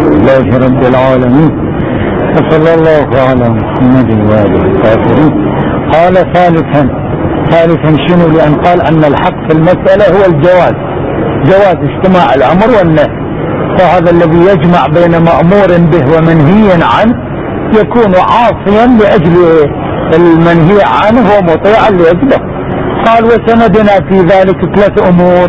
لله رب العالمين، وصلى الله على محمد وآله الطاهرين. قال ثالثا شنو؟ لأن قال أن الحق في المسألة هو الجواز، جواز اجتماع الأمر والنهي، فهذا الذي يجمع بين مأمور به ومنهي عنه يكون عاصيا لأجل المنهي عنه ومطيعا لأجله. قال وسندنا في ذلك 3 أمور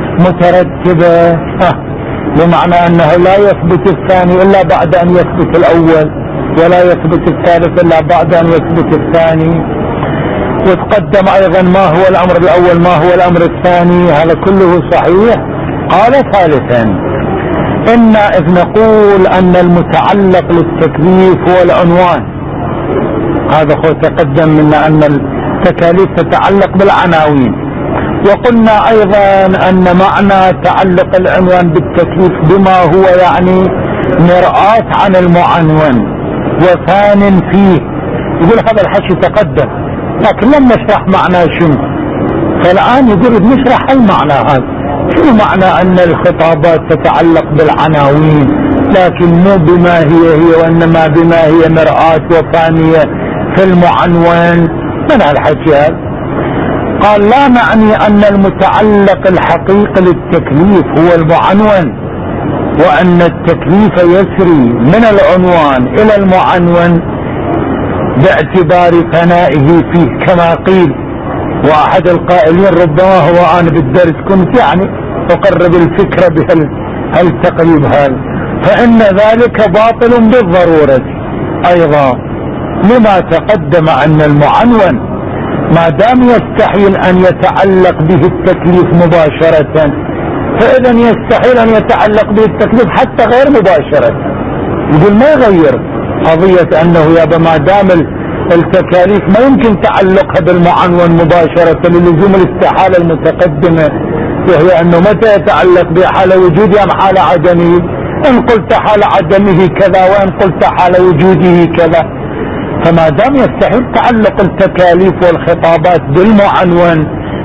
مترتبة، بمعنى أنه لا يثبت الثاني إلا بعد أن يثبت الأول، ولا يثبت الثالث إلا بعد أن يثبت الثاني. وتقدم أيضا ما هو الأمر الأول ما هو الأمر الثاني، هذا كله صحيح. قال ثالثا إن إذ نقول أن المتعلق للتكليف هو العنوان، هذا هو تقدم منا أن التكاليف تتعلق بالعناوين، وقلنا أيضا أن معنى تعلق العنوان بالتكليف بما هو يعني مرآة عن المعنون وثان فيه. يقول هذا الحكي تقدم لكن لم نشرح معنى شنو، فالآن يقول نشرح المعنى هذا. شنو معنى أن الخطابات تتعلق بالعناوين لكن مو بما هي وإنما بما هي مرآة وثانية في المعنون؟ من الحكي هذا؟ قال لا نعني أن المتعلق الحقيقي للتكليف هو المعنون، وأن التكليف يسري من العنوان إلى المعنون باعتبار ثنائه فيه كما قيل. واحد القائلين ربما هو انا بالدرس كنت يعني اقرب الفكرة بهالتقريب هذا، فان ذلك باطل بالضرورة ايضا لما تقدم ان المعنون ما دام يستحيل ان يتعلق به التكليف مباشرة، فاذا يستحيل ان يتعلق به التكليف حتى غير مباشرة. يقول ما يغير قضية انه يابا ما دام التكاليف ما يمكن تعلقها بالمعنون مباشرة للزوم الاستحالة المتقدمة، وهي انه متى يتعلق بحال وجوده ام حال عدمه. ان قلت حال عدمه كذا وان قلت حال وجوده كذا، فما دام يستحيل تعلق التكاليف والخطابات بالمعنون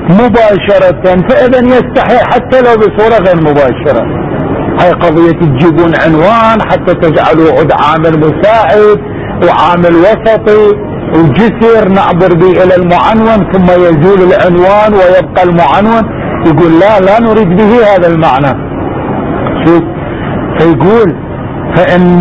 مباشرة فاذا يستحيل حتى لو بصورة غير مباشرة. هاي قضية تجيبون عنوان حتى تجعلوا عد عامل مساعد وعامل وسطي وجسر نعبر به الى المعنون ثم يزول العنوان ويبقى المعنون. يقول لا نريد به هذا المعنى. شوف فيقول فإن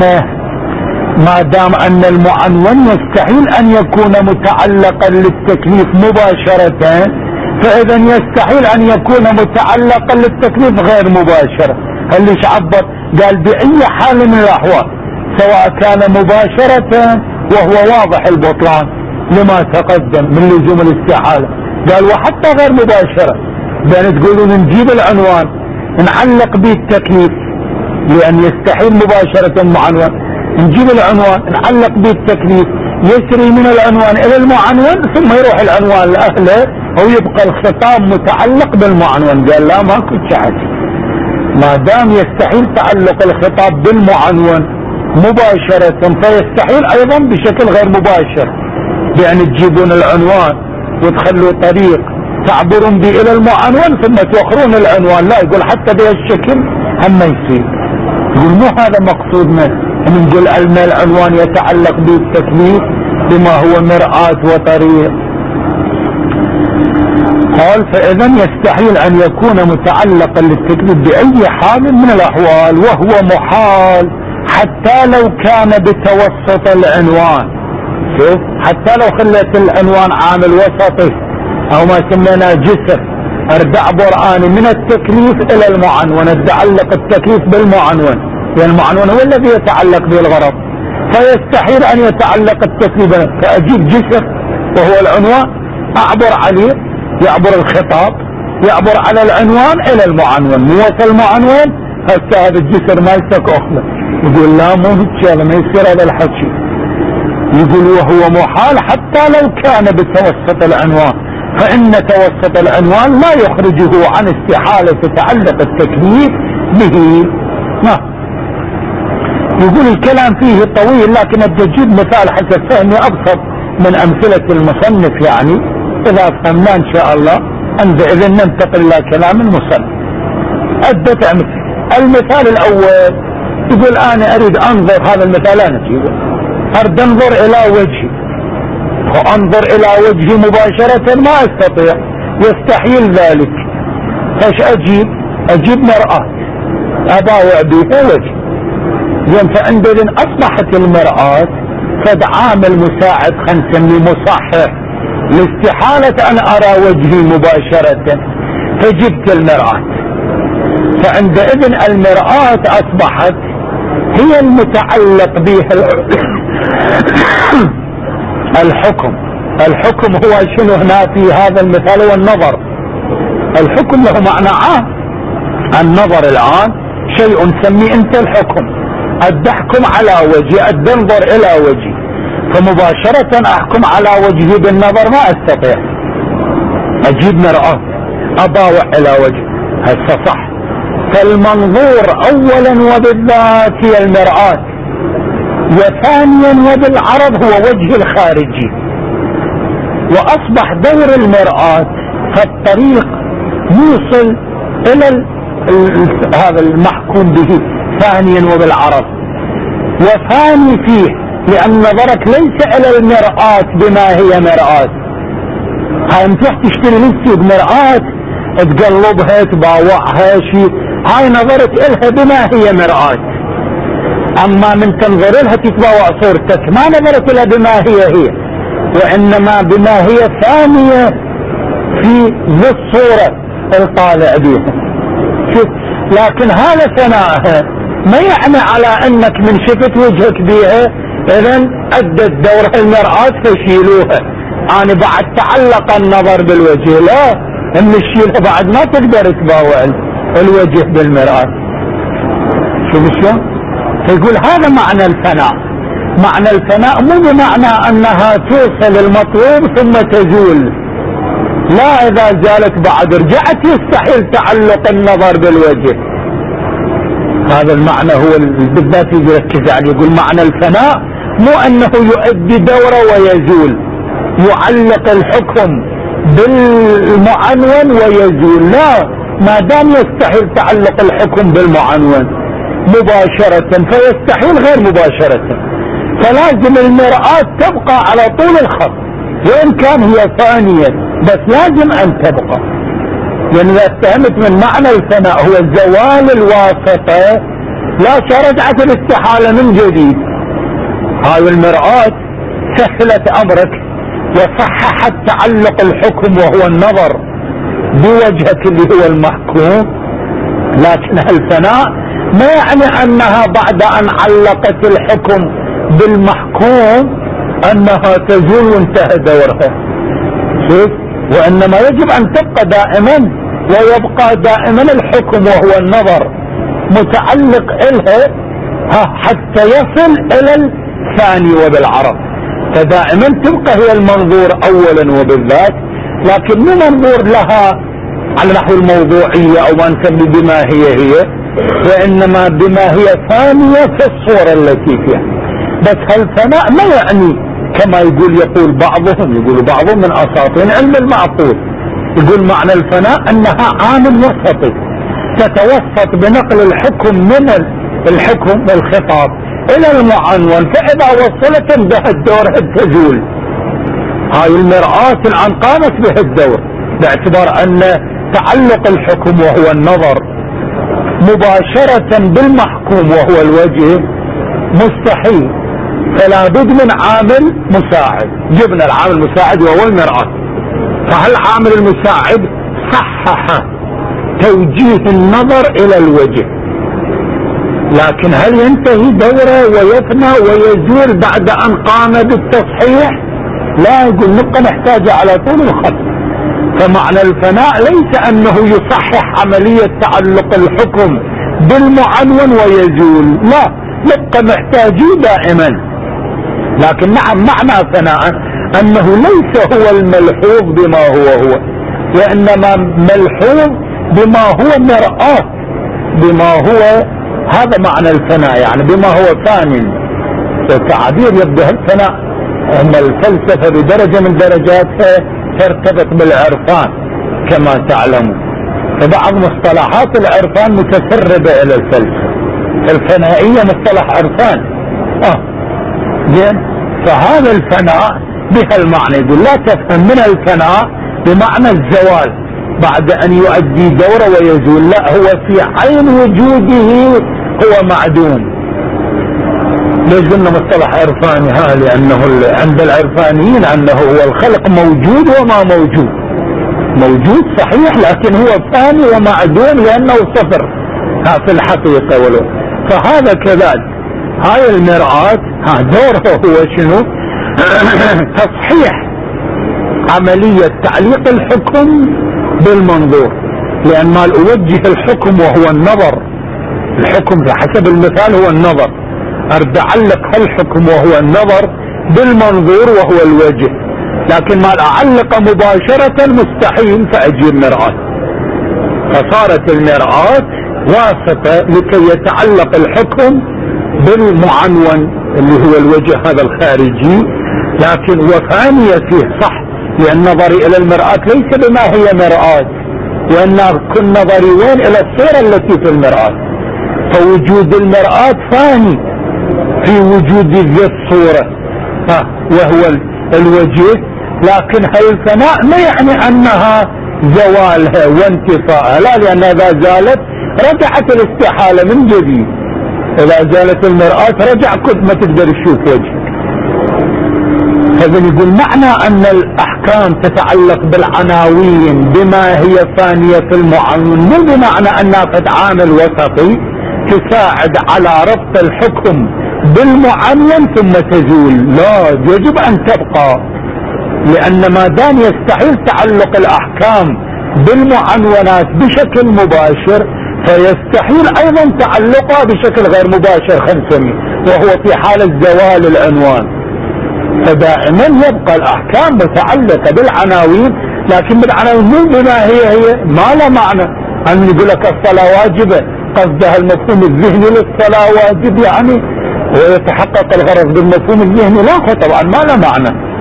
ما دام ان المعنون يستحيل ان يكون متعلقا للتكليف مباشرة، فاذا يستحيل ان يكون متعلقا للتكليف غير مباشرة. اللي عبر قال بأي حال من الأحوال سواء كان مباشرة وهو واضح البطلان لما تقدم من لزوم الاستحالة. قال وحتى غير مباشرة، بأن تقولون نجيب العنوان نعلق به التكليف لأن يستحيل مباشرة المعنون، نجيب العنوان نعلق به التكليف يسري من العنوان إلى المعنون ثم يروح العنوان لأهله ويبقى الخطاب متعلق بالمعنون. قال لا ماكو شيء، ما دام يستحيل تعلق الخطاب بالمعنون مباشرة فيستحيل ايضا بشكل غير مباشر، بان تجيبون العنوان وتخلوا طريق تعبرون به الى المعنون ثم توخرون العنوان. لا، يقول حتى بهالشكل هم ما يصير. يقول مو هذا مقصودنا ان نقول ان العنوان يتعلق بالتكليف بما هو مرآة وطريق. قال فاذا يستحيل ان يكون متعلقا للتكليف باي حال من الاحوال، وهو محال حتى لو كان بتوسط العنوان. شوف حتى لو خليت العنوان عامل وسطي او ما سميناه جسر اردع برآني من التكليف الى المعنون، اتعلق التكليف بالمعنون، يعني المعنون هو الذي يتعلق به الغرض، فيستحيل ان يتعلق التكليف. فاجيب جسر وهو العنوان اعبر عليه، يعبر الخطاب يعبر على العنوان الى المعنون، موصل المعنون هسه هذا الجسر ما يستك اخله. يقول لا مو هيك، ما يصير هذا الحكي. يقول وهو محال حتى لو كان بتوسط العنوان، فان توسط العنوان لا يخرجه عن استحالة تعلق التكليف به. ما يقول الكلام فيه طويل لكن تجيب مثال حسب فهمي ابسط من امثلة المصنف، يعني اذا فهمنا ان شاء الله اذا ننتقل الى كلام المصنف. عدة امثله. المثال الاول يقول انا اريد انظر، هذا المثال انا اريد انظر الى وجهي، وانظر الى وجهي مباشرة ما استطيع، يستحيل ذلك. ايش اجيب مرآة اباوع بها وجهي. زين، فعندئذ اصبحت المرآة قد عامل مساعد، خلينا نسميه مصحح لاستحالة ان ارى وجهي مباشرة، فجبت المرآة. فعندئذ المرآة اصبحت هي المتعلق بها الحكم هو شنو هنا في هذا المثال؟ هو النظر. الحكم له معنى عام. النظر الآن شيء سميه انت الحكم، أحكم على وجهي، أنظر إلى وجهي، فمباشرة أحكم على وجهي بالنظر ما أستطيع. أجيب مرآة أباوع إلى وجهي، هسه صح. فالمنظور أولا وبالذات هي المرآة، وثانيا وبالعرض هو وجه الخارجي. وأصبح دور المرآة فالطريق يوصل إلى هذا المحكوم به ثانيا وبالعرض، وثاني فيه لأن نظرك ليس إلى المرآة بما هي مرآة. هاي تروح تشتري لسه بمرآة تقلبها تباوعها شيء، هاي نظرت إلها بما هي مرآة. اما من تنظر لها تتباوع صورتك، ما نظرت لها بما هي وانما بما هي ثانية في ذي الصورة الطالع بها. شوف، لكن هذا ثناءها ما يعني على انك من شفت وجهك بها اذن ادت دورها المرآة فشيلوها. انا بعد تعلق النظر بالوجه، لا، ان الشيلها بعد ما تقدر تباوع الوجه بالمرآة. شوف شلون؟ فيقول هذا معنى الفناء. معنى الفناء مو بمعنى انها توصل المطلوب ثم تزول، لا، اذا زالت بعد رجعت يستحيل تعلق النظر بالوجه. هذا المعنى هو بالذات يركز عليه. يقول معنى الفناء مو انه يؤدي دوره ويزول، يعلق الحكم بالمعنون ويزول، لا، ما دام يستحيل تعلق الحكم بالمعنون مباشرة فيستحيل غير مباشرة، فلازم المرآة تبقى على طول الخط وإن كان هي ثانية، بس لازم أن تبقى. يعني إذا اتهمت من معنى الفناء هو زوال الواسطة، لا، رجعت الاستحالة من جديد. هاي المرآة سهلت أمرك وصححت تعلق الحكم وهو النظر بوجهك اللي هو المحكوم. لكن الفناء ما يعني انها بعد ان علقت الحكم بالمحكوم انها تزول وانتهى دورها. شوف، وانما يجب ان تبقى دائما، ويبقى دائما الحكم وهو النظر متعلق الها حتى يصل الى الثاني وبالعرض. فدائما تبقى هي المنظور اولا وبالذات، لكن مو منظور لها على نحو الموضوعية او ما نسمي بما هي، وانما بما هي ثانية في الصورة التي فيها. بس هالفناء ما يعني كما يقول بعضهم من اساطين علم المعقول، يقول معنى الفناء انها عامل وسطي تتوسط بنقل الحكم من الحكم الخطاب الى المعنون، فاذا وصلت انتهت دورها تزول. هاي المرآة الان قامت به الدور، باعتبار ان تعلق الحكم وهو النظر مباشرة بالمحكوم وهو الوجه مستحيل، فلا بد من عامل مساعد. جبنا العامل المساعد وهو المرآة. فهالعامل المساعد صحح توجيه النظر الى الوجه، لكن هل ينتهي دوره ويفنى ويزول بعد ان قام بالتصحيح؟ لا، يقول نبقى نحتاجه على طول الخط. فمعنى الفناء ليس انه يصحح عملية تعلق الحكم بالمعنون ويزول، لا، نبقى محتاجين دائما. لكن نعم معنى فناء انه ليس هو الملحوظ بما هو وانما ملحوظ بما هو مرآة، بما هو، هذا معنى الفناء، يعني بما هو ثاني. التعبير يبدأ الفناء، اما الفلسفة بدرجة من درجاتها ترتبط بالعرفان كما تعلمون، فبعض مصطلحات العرفان متسربة الى الفلسفة. الفنائية مصطلح عرفان. زين، فهذا الفناء بهالمعنى، يقول لا تفهم من الفناء بمعنى الزوال بعد ان يؤدي دوره ويزول، لا، هو في عين وجوده هو معدوم. ليش قلنا مصطلح عرفاني؟ لانه عند العرفانيين انه هو الخلق موجود وما موجود، موجود صحيح لكن هو فاني ومعدوم لانه صفر في الحقيقة. فهذا كذلك. هاي المرآة دوره هو شنو؟ تصحيح عملية تعليق الحكم بالمنظور، لان ما اوجه الحكم وهو النظر، الحكم حسب المثال هو النظر، ارد اعلق الحكم وهو النظر بالمنظور وهو الوجه، لكن ما اعلق مباشرة مستحيل، فاجيب مرآة. فصارت المرآة واسطة لكي يتعلق الحكم بالمعنون اللي هو الوجه هذا الخارجي، لكن وفانية فيه صح، لأن نظري إلى المرآة ليس بما هي مرآة، وأن كل نظري وين إلى الصورة التي في المرآة. فوجود المرآة فاني في وجود ذي الصورة وهو الوجه، لكن هاي الفناء ما يعني أنها زوالها وانتفاءها، لا، لأن إذا زالت رجعت الاستحالة من جديد. إذا زالت المرآة رجع كل ما تقدر تشوف وجهك. هذا يقول معنى أن الأحكام تتعلق بالعناوين بما هي فانية في المعنون، مو بمعنى أنها قد عامل وسطي تساعد على ربط الحكم بالمعنون ثم تزول، لا، يجب أن تبقى، لأن ما دام يستحيل تعلق الأحكام بالمعنونات بشكل مباشر، فيستحيل أيضا تعلقها بشكل غير مباشر 500، وهو في حالة زوال العنوان. فدائما يبقى الأحكام متعلقة بالعناوين، لكن بالعناوين مو بما هي ما لا معنى أن يقول لك الصلاة واجبة، قصدها المفهوم الذهني للصلاة واجب يعني ويتحقق الغرض بالمفهوم الذهني، لا، طبعا ما لا معنى.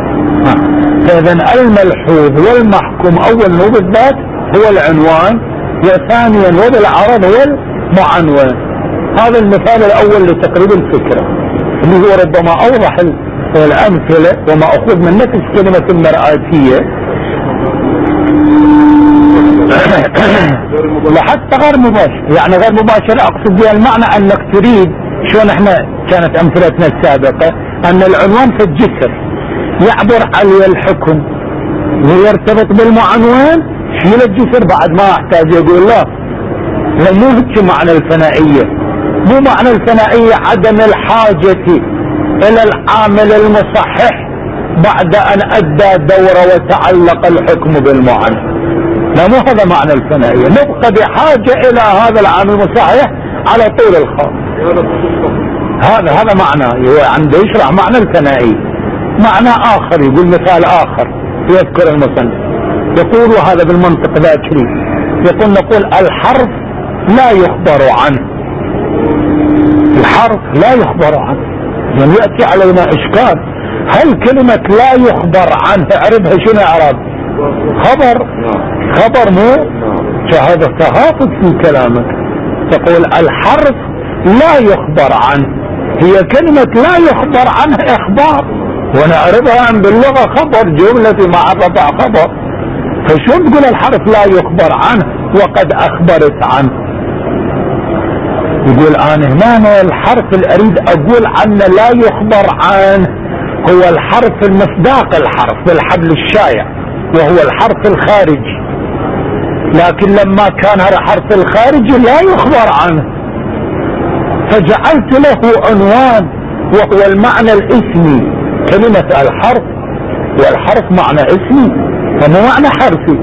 فإذا الملحوظ والمحكوم أولا وبالذات هو العنوان، وثانيا وبالعرض هو المعنون. هذا المثال الأول لتقريب الفكرة اللي هو ربما أوضح الأمثلة وما أخذ من نفس كلمة المرآتية لحتى غير مباشر، يعني غير مباشر أقصد بها المعنى أنك تريد شلون احنا كانت أمثلتنا السابقة أن العنوان في الجسر يعبر عليه الحكم ويرتبط بالمعنون، شيل الجسر بعد ما احتاج يقول لا، مو هيك معنى الفنائية. مو معنى الفنائية عدم الحاجة الى العامل المصحح بعد ان ادى دوره وتعلق الحكم بالمعنى، لا، مو هذا معنى الفنائية. نبقى بحاجة الى هذا العامل المصحح على طول الخط. هذا معنى عنده يشرح معنى الفنائية. معنى اخر يقول مثال اخر يذكر المصنف، يقول هذا بالمنطق ذاكري، نقول الحرف لا يخبر عنه، الحرف لا يخبر عنه. يعني يأتي علينا إشكال، هل كلمة لا يخبر عنه اعربها شنو اعراب؟ خبر مو هذا تهافت في كلامك. تقول الحرف لا يخبر عنه، هي كلمة لا يخبر عنه إخبار، ونعربها باللغة خبر، جملة مع رفع خبر. فشو تقول الحرف لا يخبر عنه وقد أخبرت عنه؟ يقول أنا هنا الحرف اللي أريد أقول عنه لا يخبر عنه هو الحرف المصداق، الحرف بالحبل الشايع وهو الحرف الخارجي، لكن لما كان هذا الحرف الخارجي لا يخبر عنه فجعلت له عنوان وهو المعنى الاسمي. كلمة الحرف والحرف معنى اسمي فمو معنى حرفي،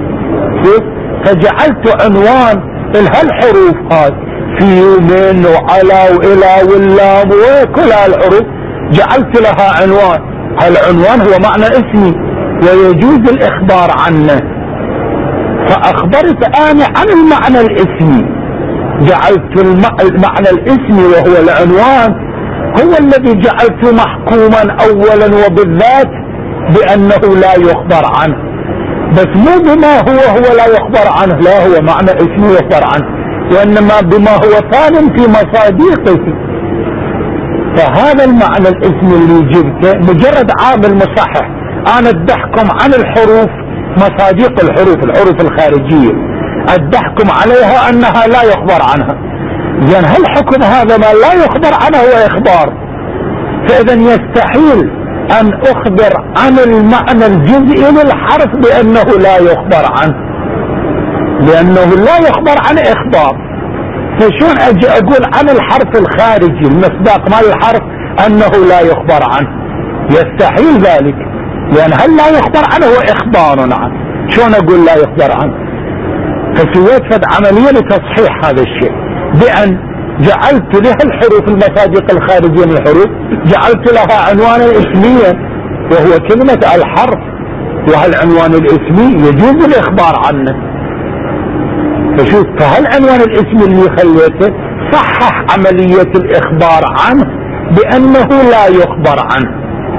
فجعلت عنوان الحروف هذه في ومن وعلى وإلى واللام وكل هالحروف جعلت لها عنوان. هالعنوان هو معنى اسمي ويجوز الإخبار عنه، فأخبرت أنا عن المعنى الاسمي، جعلت المعنى الاسمي وهو العنوان هو الذي جعلته محكوما أولا وبالذات بأنه لا يخبر عنه، بس مو بما هو لا يخبر عنه، لا، هو معنى اسمي يخبر عنه. وإنما بما هو ثان في مصادقه. فهذا المعنى الاسمي اللي جبته مجرد عامل مصحح. أنا أدحكم عن الحروف، مصادق الحروف الخارجية، أدحكم عليها أنها لا يخبر عنها. زين هل حكم هذا ما لا يخبر عنه هو إخبار؟ فإذا يستحيل أن أخبر عن المعنى الجزئي للحرف بأنه لا يخبر عنه، لأنه لا يخبر عن إخبار. فشون أجي أقول عن الحرف الخارجي المصداق مال الحرف أنه لا يخبر عنه؟ يستحيل ذلك، لأن هل لا يخبر عنه هو إخبار عنه. شون أقول لا يخبر عنه؟ فسويت فد عملية لتصحيح هذا الشيء بأن جعلت لها الحروف المصادق الخارجية من الحروف، جعلت لها عنوانا اسميا وهو كلمة الحرف، وهالعنوان الاسمي يجوز الإخبار عنه. فشوف، فهالعنوان الاسمي اللي خليته صحح عملية الإخبار عنه بأنه لا يخبر عنه.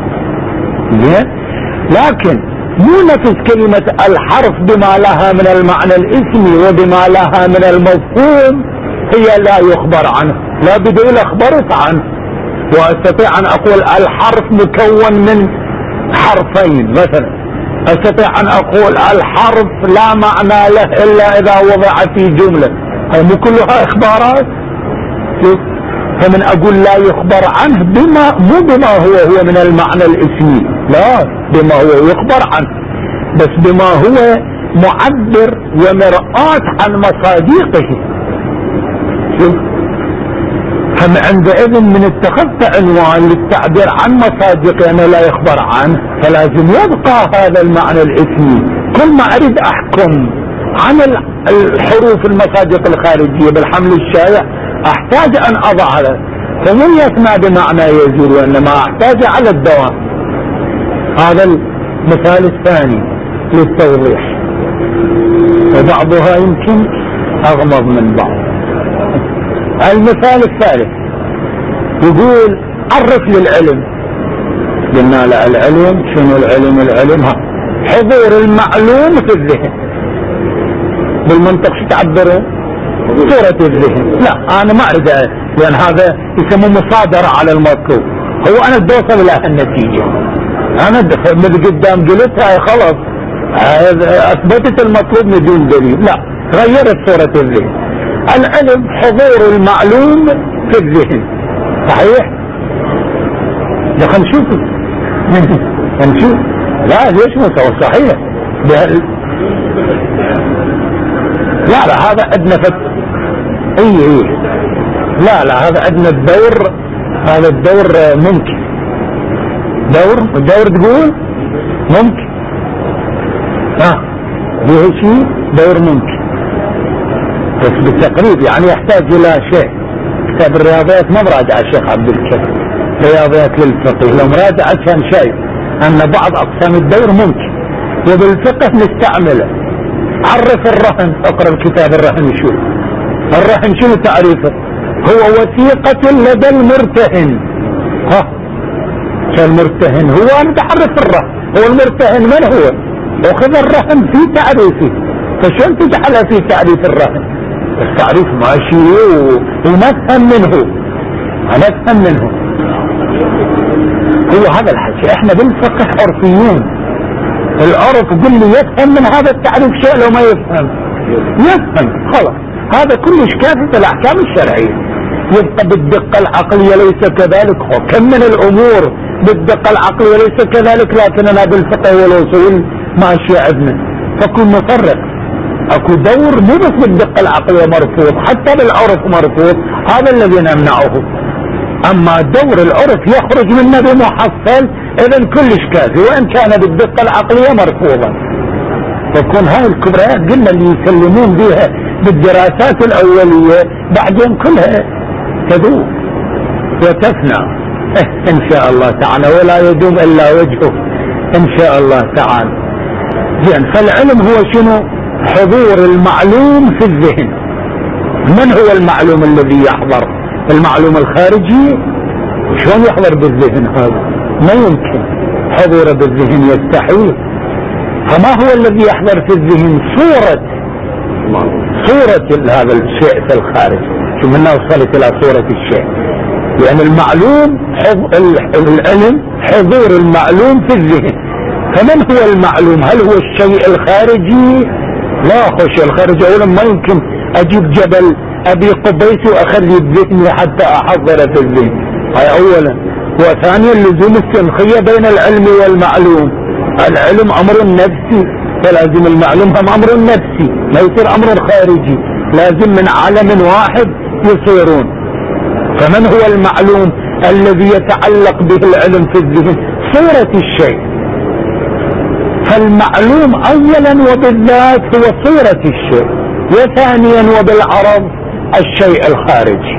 لكن مو نفس كلمة الحرف بما لها من المعنى الاسمي وبما لها من المفهوم هي لا يخبر عنه، لا بدون أخبرت عنه. وأستطيع أن أقول الحرف مكون من حرفين مثلا، أستطيع أن أقول الحرف لا معنى له إلا إذا وضع في جملة. هي مو كلها إخبارات. فمن أقول لا يخبر عنه مو بما هو من المعنى الاسمي، لا، بما هو يخبر عنه، بس بما هو معبر ومرآة عن مصادقه. هم عندئذ من اتخذت عنوان للتعبير عن مصادقه أنه لا يخبر عنه، فلازم يبقى هذا المعنى الاسمي. كل ما أريد أحكم عن الحروف المصادق الخارجية بالحمل الشائع أحتاج أن أضع هذا، فمن يسمع بمعنى يزول، وإنما أحتاج على الدوام. هذا المثال الثاني للتوضيح، وبعضها يمكن أغمض من بعض. المثال الثالث يقول عرف للعلم. قلنا له العلم شنو العلم؟ حضور المعلوم في الذهن. بالمنطق شو تعبره؟ صورة الذهن. لا أنا ما أريد، لأن هذا يسمى مصادرة على المطلوب. هو أنا بدي أوصل إلى النتيجة، أنا من قدام قلتها خلاص أثبتت المطلوب بدون دليل. لا، غيرت صورة الذهن. العلم حضور المعلوم في الذهن، صحيح؟ خلينا نشوف. لا ليش مو صحيح؟ لا هذا عندنا اي لا هذا عندنا الدور، هذا الدور ممكن. دور تقول ممكن، فيه شيء دور ممكن، بس بالتقريب يعني يحتاج الى شيء. كتاب الرياضيات ما مراجع الشيخ عبد الكريم، رياضيات للفقه، لو مراجعة كان شيء ان بعض اقسام الدور ممكن وبالفقه نستعمله. عرف الرهن، اقرأ الكتاب الرهن شو الرهن، شنو تعريفه؟ هو وثيقة لدى المرتهن. المرتهن هو، أنا تعرف الرهن، هو المرتهن من هو؟ أخذ الرهن في تعريفه، فشون تجعله في تعريف الرهن؟ التعريف ماشي ونفهم منه. هو هذا الحكي. احنا بالفقه عرفيين، العرف قل لي يفهم من هذا التعريف شيء، لو ما يفهم خلاص هذا كله كافي في الأحكام الشرعية. يبقى بالدقة العقلية ليس كذلك، كم من الأمور بالدقة العقلية ليس كذلك، لكننا بالفقه والأصول ماشي عندنا. فكن نفرق، اكو دور مو بس بالدقة العقلية مرفوض، حتى بالعرف مرفوض، هذا الذي نمنعه. اما دور العرف يخرج منه بمحصل، اذا كلش كافي وان كان بالدقة العقلية مرفوضا. تكون هاي الكبريات قلنا اللي يسلمون بها بالدراسات الاولية بعدين كلها تدوم وتفنى ان شاء الله تعالى، ولا يدوم الا وجهه ان شاء الله تعالى. زين، فالعلم هو شنو؟ حضور المعلوم في الذهن. من هو المعلوم الذي يحضر؟ المعلوم الخارجي. شلون يحضر بالذهن؟ هذا ما يمكن، حضور بالذهن يستحيل. فما هو الذي يحضر في الذهن؟ صورة صورة هذا الشيء في الخارج. شوف هنا وصلت إلى صورة الشيء، لأن المعلوم العلم حضور المعلوم في الذهن. فمن هو المعلوم؟ هل هو الشيء الخارجي؟ لا، هو الشيء الخارجي أولا ما يمكن أجيب جبل أبي قبيس وأخلي بذهني حتى أحضر في الذهن، هاي أولا. وثانيا لزوم التنخية بين العلم والمعلوم. العلم أمر نفسي، فلازم المعلوم هم أمر نفسي، ما يصير أمر خارجي، لازم من عالم واحد يصيرون. فمن هو المعلوم الذي يتعلق به العلم في الذهن؟ صورة الشيء. فالمعلوم اولا وبالذات هو صورة الشيء، وثانيا وبالعرض الشيء الخارجي،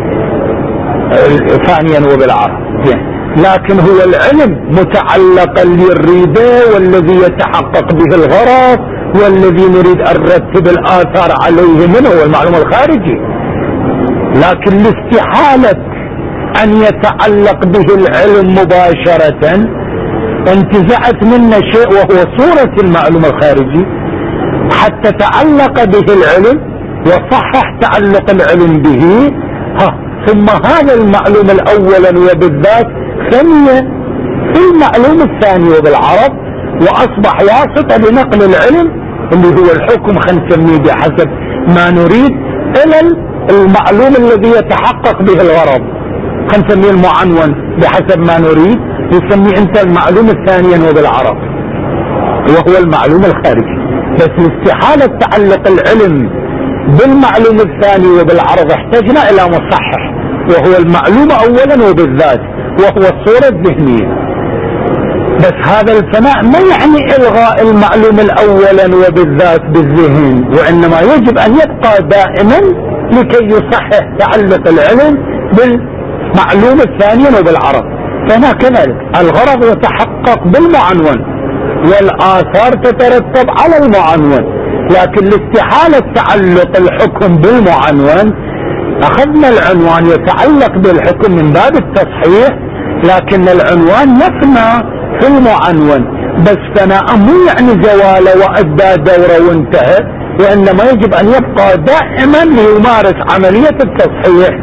ثانيا وبالعرض. لكن هو العلم متعلقا للريبة والذي يتحقق به الغرض والذي نريد ان نرتب الاثار عليه منه هو المعلوم الخارجي. لكن لاستحالة ان يتعلق به العلم مباشرة انتزعت منا شيء وهو صورة المعلوم الخارجي حتى تعلق به العلم وصحح تعلق العلم به. ثم هذا المعلوم الاول وبالذات ثانيا في المعلوم الثاني وبالعرض، واصبح واسطة لنقل العلم اللي هو الحكم، خلينا نسميه بحسب ما نريد، الى المعلوم الذي يتحقق به الغرض، خلينا نسميه المعنون بحسب ما نريد، يسميه انت المعلوم الثاني وبالعرض وهو المعلوم الخارجي. بس لاستحالة تعلق العلم بالمعلوم الثاني وبالعرض احتجنا الى مصحح وهو المعلوم اولا وبالذات وهو الصورة الذهنية. بس هذا الفناء ما يعني الغاء المعلوم الاولا وبالذات بالذهن، وانما يجب ان يبقى دائما لكي يصحح تعلق العلم بالمعلوم الثاني وبالعرض. فهنا كذلك الغرض يتحقق بالمعنون والآثار تترتب على المعنون، لكن لاستحالة تعلق الحكم بالمعنون أخذنا العنوان يتعلق بالحكم من باب التصحيح، لكن العنوان يفنى في المعنون. بس فناء مو يعني زواله وأدى دوره وانتهى، وإنما يجب أن يبقى دائما ليمارس عملية التصحيح.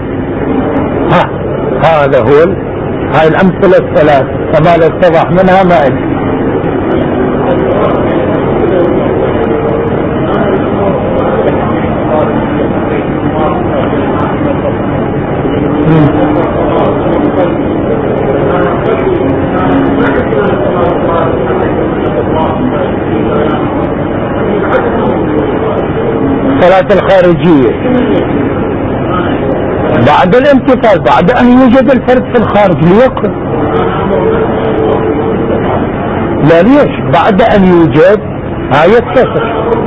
هذا هو هاي الأمثلة الثلاث، فما لا اتضح منها ما أجل. الصلاة الخارجية بعد الامتثال، بعد ان يوجد الفرد في الخارج ليكن. لا ليش؟ بعد ان يوجد يتصل،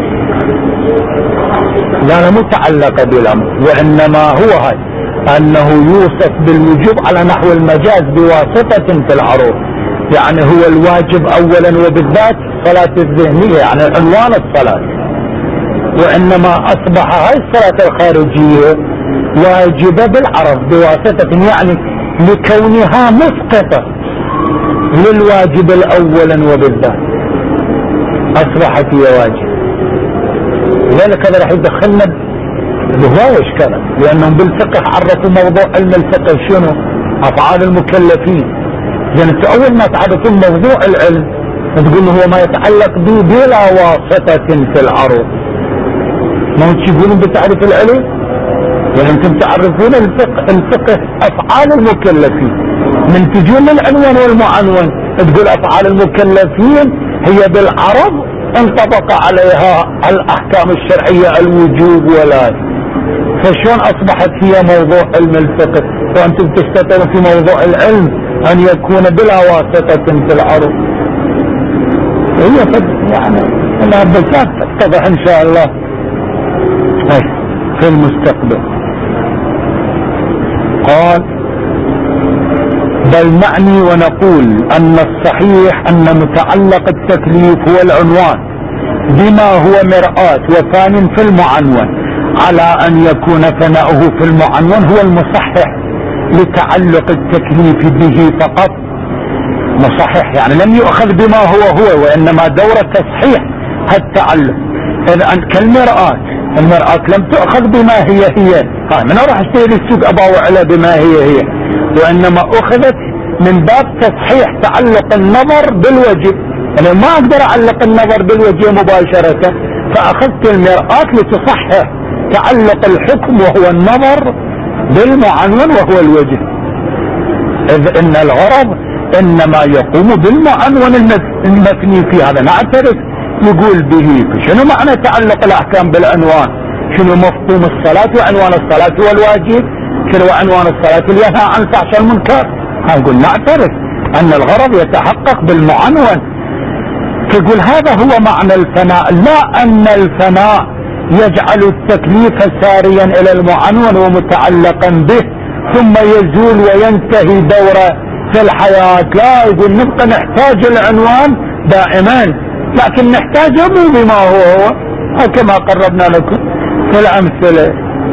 لا متعلقة بالامر، وانما هو هاي انه يوصف بالوجوب على نحو المجاز بواسطة في العروض، يعني هو الواجب اولا وبالذات الصلاة الذهنية، يعني عنوان الصلاة، وانما اصبح هاي الصلاة الخارجية واجبة بالعرض بواسطة، يعني لكونها مسقطة للواجب الاولا وبالذات اصبحت هي واجب. لذلك هذا راح يدخلنا بهواية اشكال، لانهم بالفقه عرفوا موضوع علم الفقه شنو؟ افعال المكلفين. يعني انت اول ما تعرفون موضوع العلم تقول هو ما يتعلق به بلا واسطة في العروض. ما تشوفون بتعريف العلم؟ يعني انتم تعرفون الفقه افعال المكلفين، من تجون العنوان والمعنون تقول افعال المكلفين هي بالعرض انطبق عليها الاحكام الشرعية الوجوب ولا، فشون اصبحت هي موضوع علم الفقه وانتم تشتغلون في موضوع العلم ان يكون بلا واسطة في العرض؟ هي يعني انها بسات تتضح ان شاء الله في المستقبل. قال بل نعني ونقول ان الصحيح ان متعلق التكليف هو العنوان بما هو مرآة وثان في المعنون، على ان يكون ثناؤه في المعنون هو المصحح لتعلق التكليف به فقط. مصحح يعني لم يؤخذ بما هو وانما دور تصحيح التعلق. اذا كالمرآة المرآة لم تؤخذ بما هي من اروح اشتري السوق اباوع على بما هي وانما اخذت من باب تصحيح تعلق النظر بالوجه. انا ما اقدر اعلق النظر بالوجه مباشرة، فاخذت المرآة لتصحح تعلق الحكم وهو النظر بالمعنون وهو الوجه، اذ ان الغرض انما يقوم بالمعنون المثني في هذا نعترف يقول به. شنو معنى تعلق الاحكام بالعنوان؟ شنو مفهوم الصلاة وعنوان الصلاة هو الواجب؟ شنو عنوان الصلاة اللي ينهى عن الفحش والمنكر؟ نقول نعترف ان الغرض يتحقق بالمعنون. تقول هذا هو معنى الفناء، لا ان الفناء يجعل التكليف ساريا الى المعنون ومتعلقا به ثم يزول وينتهي دوره في الحياة. لا، يقول نبقى نحتاج العنوان دائما لكن نحتاجه مو بما هو كما قربنا لكم في الامثله.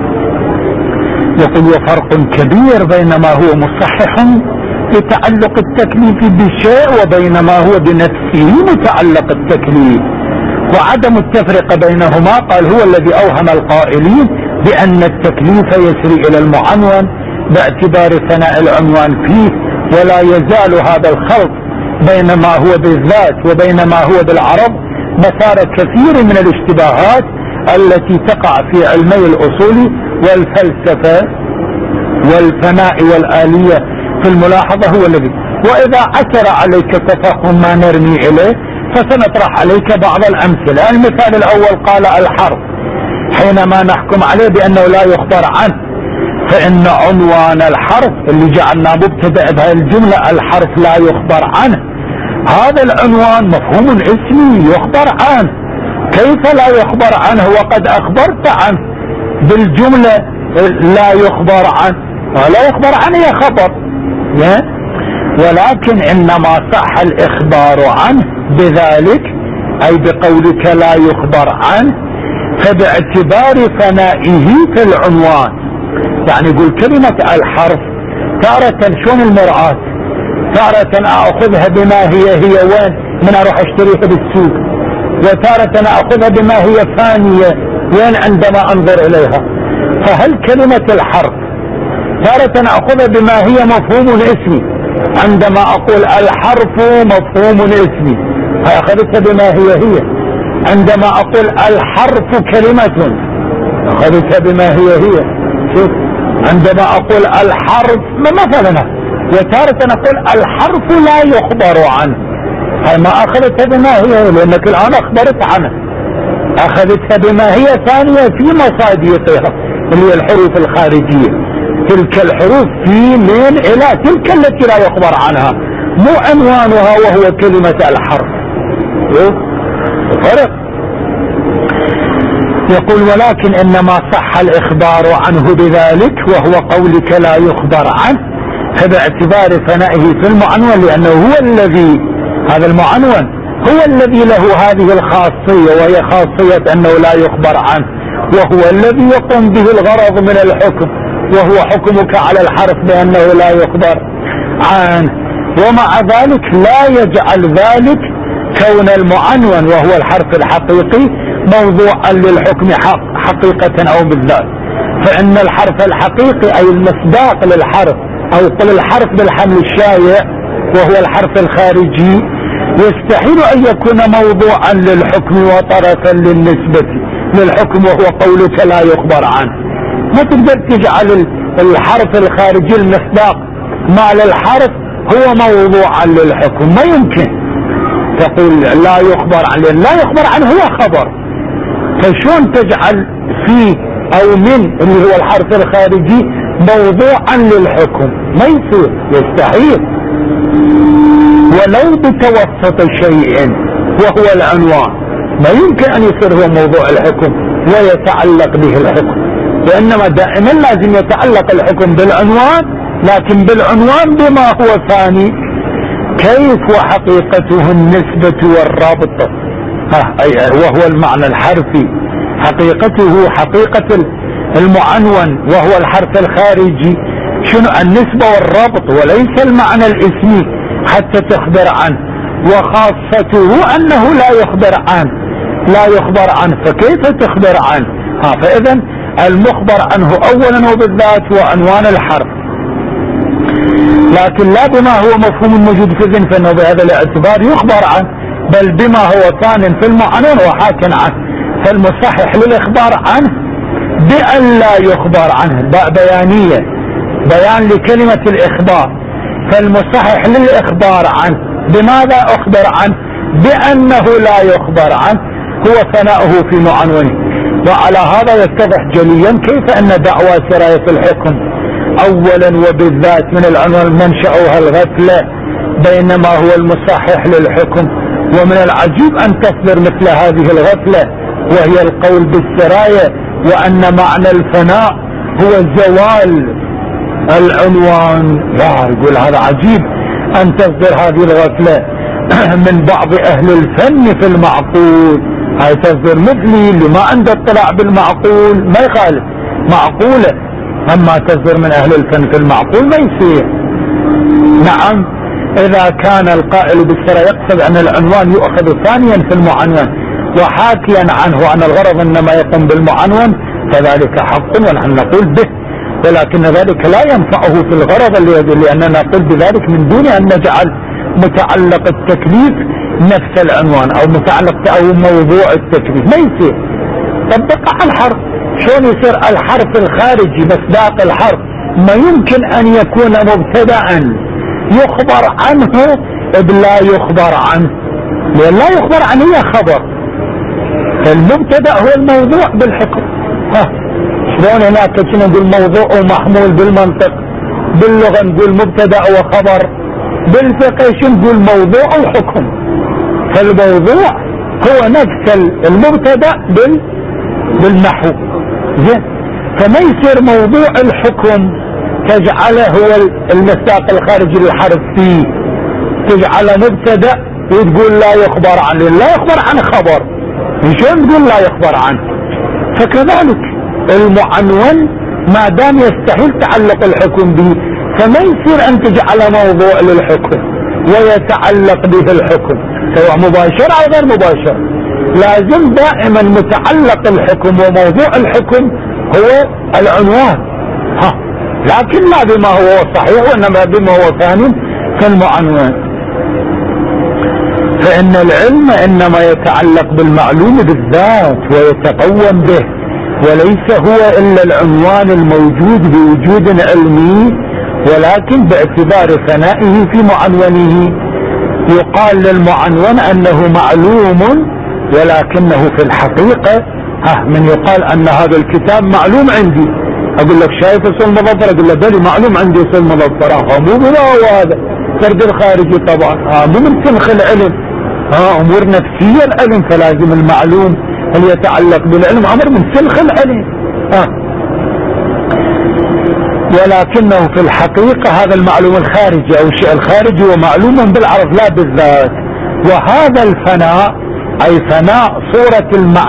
يقول وفرق كبير بين ما هو مصحح لتعلق التكليف بشيء وبين ما هو بنفسه متعلق التكليف، وعدم التفرقة بينهما قال هو الذي اوهم القائلين بان التكليف يسري الى المعنون باعتبار ثناء العنوان فيه، ولا يزال هذا الخلط بين ما هو بالذات وبين ما هو بالعرض مسار كثير من الاشتباهات التي تقع في علمي الاصول والفلسفة والفناء والآلية في الملاحظة هو الذي. واذا عثر عليك تفهم ما نرمي اليه فسنطرح عليك بعض الامثلة. المثال الاول قال الحرف، حينما نحكم عليه بانه لا يخبر عنه فان عنوان الحرف اللي جعلنا مبتدأ بهذه الجملة الحرف لا يخبر عنه، هذا العنوان مفهوم اسمي يخبر عنه. كيف لا يخبر عنه وقد اخبرت عنه بالجملة لا يخبر عنه؟ ولا يخبر عنه يا خبر، ولكن انما صح الاخبار عنه بذلك اي بقولك لا يخبر عنه فباعتبار ثنائه في العنوان. يعني يقول كلمة الحرف تارة شون المرآة، تارة اخذها بما هي وين من اروح اشتريها بالسوق، وتارة اخذها بما هي ثانية وين عندما انظر اليها. فهل كلمة الحرف تارة اخذها بما هي مفهوم اسمي، عندما اقول الحرف مفهوم اسمي اخذتها بما هي، عندما اقول الحرف كلمة اخذتها بما هي. شوف، عندما اقول الحرف مثلا، وتارة اقول الحرف لا يخبر عنه، هاي ما اخذتها بما هي لانك الان اخبرت عنه، اخذتها بما هي ثانية في مصادقها اللي هي الحروف الخارجية. تلك الحروف في من الى تلك التي لا يخبر عنها، مو عنوانها وهو كلمة الحرف. فرق. يقول ولكن انما صح الاخبار عنه بذلك وهو قولك لا يخبر عنه فباعتبار ثنائه في المعنون، لانه هو الذي، هذا المعنون هو الذي له هذه الخاصية وهي خاصية انه لا يخبر عنه، وهو الذي يقوم به الغرض من الحكم وهو حكمك على الحرف بانه لا يخبر عنه. ومع ذلك لا يجعل ذلك كون المعنون وهو الحرف الحقيقي موضوعا للحكم حقيقة او بالذات، فان الحرف الحقيقي اي المصداق للحرف او قل الحرف بالحمل الشائع وهو الحرف الخارجي يستحيل ان يكون موضوعا للحكم وطرفا للنسبة للحكم وهو قولك لا يخبر عنه. ما تقدر تجعل الحرف الخارجي المصداق مع الحرف هو موضوعا للحكم، ما يمكن تقول لا يخبر عنه، لا يخبر عنه هو خبر، فشون تجعل فيه او من اللي هو الحرف الخارجي موضوعا للحكم؟ ما يصير، يستحيل، ولو بتوسط شيء وهو العنوان ما يمكن ان يصير هو موضوع الحكم ويتعلق به الحكم، وانما دائما لازم يتعلق الحكم بالعنوان، لكن بالعنوان بما هو ثاني. كيف وحقيقته النسبة والربط، وهو المعنى الحرفي، حقيقته حقيقة المعنون وهو الحرف الخارجي شنو؟ النسبة والربط وليس المعنى الاسمي حتى تخبر عنه، وخاصته انه لا يخبر عنه، لا يخبر عنه، فكيف تخبر عنه؟ فإذا المخبر عنه أولا وبالذات هو عنوان الحرف، لكن لا بما هو مفهوم موجود في الذهن فإنه بهذا الاعتبار يخبر عنه، بل بما هو ثان في المعنون وحاك عنه. فالمصحح للإخبار عنه بأن لا يخبر عنه، بيانية، بيان لكلمة الإخبار. فالمصحح للإخبار عنه بماذا أخبر عنه؟ بأنه لا يخبر عنه، هو ثناؤه في معنونه. وعلى هذا يتضح جليا كيف أن دعوى سراية الحكم أولا وبالذات من العنوان منشأها الغفلة، بينما هو المصحح للحكم. ومن العجيب أن تصدر مثل هذه الغفلة وهي القول بالسراية، وأن معنى الفناء هو زوال العنوان. لا، يقول هذا عجيب أن تصدر هذه الغفلة من بعض أهل الفن في المعقول. هاي تصدر مثلي اللي ما عنده اطلاع بالمعقول ما يخالف، معقولة. أما تصدر من أهل الفن في المعقول ما يصير. نعم، إذا كان القائل بالسرى يقصد أن العنوان يؤخذ ثانيا في المعنون وحاكيا عنه أن الغرض إنما يقوم بالمعنون فذلك حق ونحن نقول به، ولكن ذلك لا ينفعه في الغرض لأننا نقول بذلك من دون أن نجعل متعلق التكليف نفس العنوان أو متعلق أو موضوع التكليف. ما يصير. طبق على الحرف. شلون يصير الحرف الخارجي مصداق الحرف ما يمكن أن يكون مبتدأ يخبر عنه بلا يخبر عنه، لأن لا يخبر عنه هي خبر، فالمبتدأ هو الموضوع بالحكم. شلون هناك كنا نقول موضوع ومحمول بالمنطق، باللغة نقول مبتدأ وخبر، بالفقه شو نقول موضوع وحكم. فالموضوع هو نفس المبتدأ بالنحو. زين، فما يصير موضوع الحكم تجعله هو المصداق الخارجي للحرف فيه، تجعله مبتدأ وتقول لا يخبر عنه. لا يخبر عنه خبر، شلون تقول لا يخبر عنه؟ فكذلك المعنون ما دام يستحيل تعلق الحكم به فما يصير أن تجعل موضوع للحكم ويتعلق به الحكم سواء مباشر أو غير مباشر. لازم دائما متعلق الحكم وموضوع الحكم هو العنوان، لكن لا بما هو صحيح وإنما بما هو ثاني في المعنون. فإن العلم إنما يتعلق بالمعلوم بالذات ويتقوم به، وليس هو إلا العنوان الموجود بوجود علمي، ولكن باعتبار ثنائه في معنونه. يقال للمعنون أنه معلوم ولكنه في الحقيقة من يقال أن هذا الكتاب معلوم عندي، أقول لك شايف أصول مظفر، أقول لك بلي معلوم عندي أصول مظفر، مو بلا هذا فرد الخارجي طبعا، مو من سنخ العلم، أمور نفسية العلم، فلازم المعلوم اللي يتعلق بالعلم أمر من سنخ العلم. ولكنه في الحقيقة هذا المعلوم الخارجي أو الشيء الخارجي هو معلوم بالعرض لا بالذات. وهذا الفناء أي فناء صورة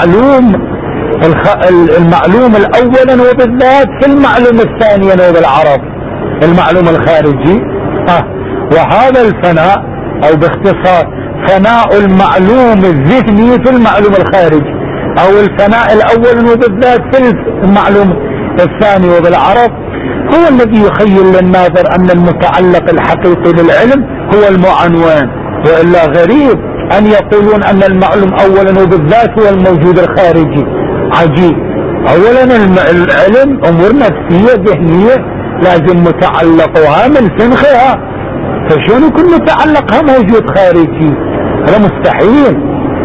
المعلوم الأولا وبالذات في المعلوم الثانيا وبالعرض المعلوم الخارجي. وهذا الفناء أو باختصار فناء المعلوم الذهني في المعلوم الخارجي، أو الفناء الأول وبالذات في المعلوم الثاني وبالعرض، هو الذي يخيل للناظر أن المتعلق الحقيقي للعلم هو المعنون. وإلا غريب أن يقولون أن المعلوم أولا وبالذات هو الموجود الخارجي. عجيب. أولا العلم أمور نفسية ذهنية لازم متعلقها من سنخها، فشون يكون متعلقها موجود خارجي؟ هذا مستحيل.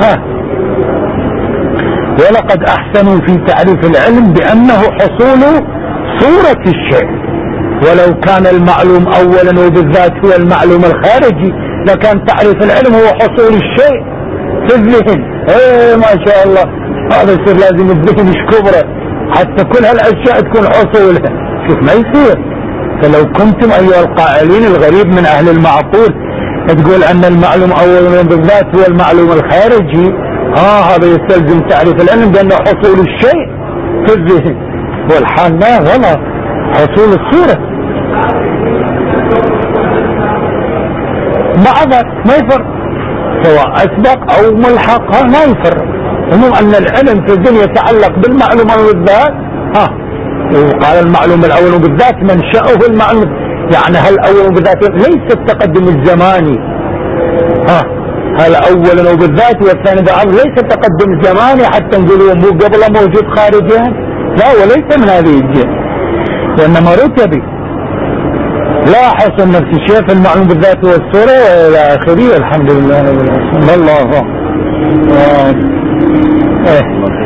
ولقد أحسنوا في تعريف العلم بأنه حصول صورة الشيء، ولو كان المعلوم أولا وبالذات هو المعلوم الخارجي لكان تعريف العلم هو حصول الشيء في الذهن. ما شاء الله، هذا يصير لازم الذهن مش كبره حتى كل هالأشياء تكون حصولها. شوف ما يصير. فلو كنتم أيها القائلين الغريب من أهل المعقول تقول أن المعلوم أولا وبالذات هو المعلوم الخارجي، هذا يستلزم تعريف العلم بأنه حصول الشيء في الذهن، والحال لا، غلط. حصول الصورة بعض ما يفرق، سواء أسبق أو ملحق ما يفرق. مو أن العلم في الدنيا يتعلق بالمعلومة والذات. وقال المعلوم الأول بالذات منشأه المعلوم، يعني هل أول بالذات ليس التقدم الزماني. هل أولا وبالذات والثاني بالعرض ليس التقدم الزماني حتى نقول مو قبله موجود خارجيا، لا، وليس من هذه الجهة، وإنما رتبي. لاحظ أن نفس الشيء في المعلوم بالذات والصورة إلى آخره. الحمد لله. الله